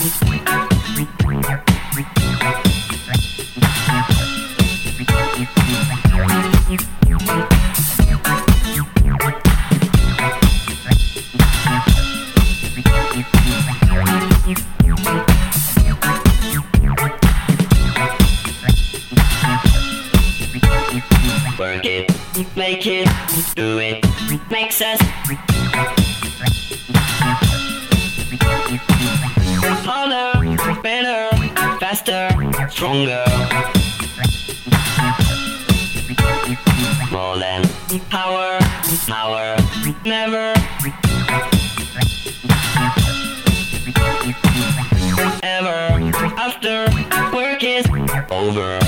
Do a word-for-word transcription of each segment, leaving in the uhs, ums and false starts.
Work it, make it, do it, makes us harder, better, faster, stronger. More than power, power, never ever after work is over.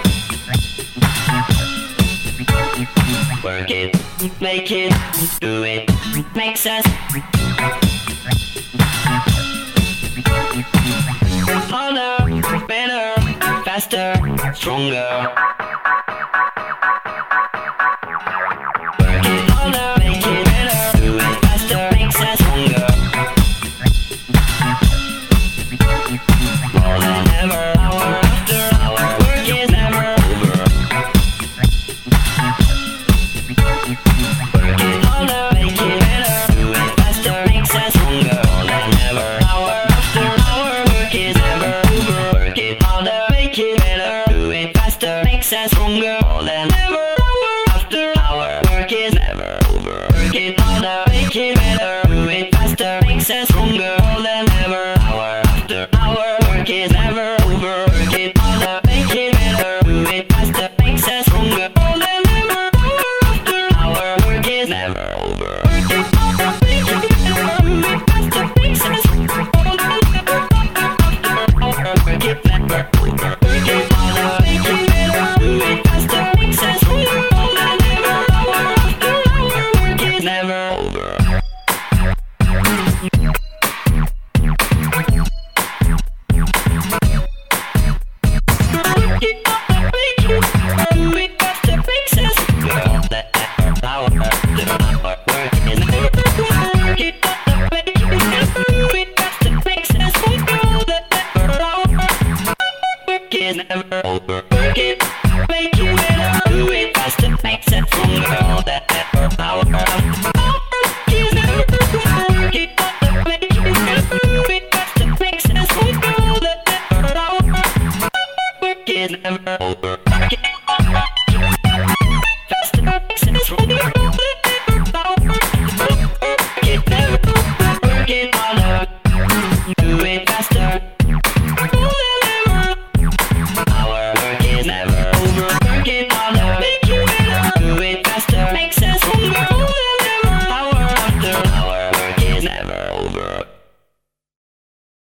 Work it, make it, do it, makes us harder, better, faster, stronger. Work it harder, make it better, do it faster, makes us stronger. More than ever, hour after hour, work is never over. Work it harder, make it better, do it faster, makes us stronger. More than ever, hour after hour, work is never over. Work it harder, make it better, do it faster, makes us stronger. More than ever, hour after hour, work is never over. Work it harder, make it better, do it faster, makes us stronger. More than ever, hour after hour, work is never over. Work it harder, make it better, do it faster, makes us stronger. More than ever, hour after hour, work is never over. Work it harder, make it better, do it faster, makes us stronger. More than ever, hour after hour, work is never over. Work it harder, make it better, do it faster, makes us stronger. More than ever, hour after hour, work is never over. Never over. Work it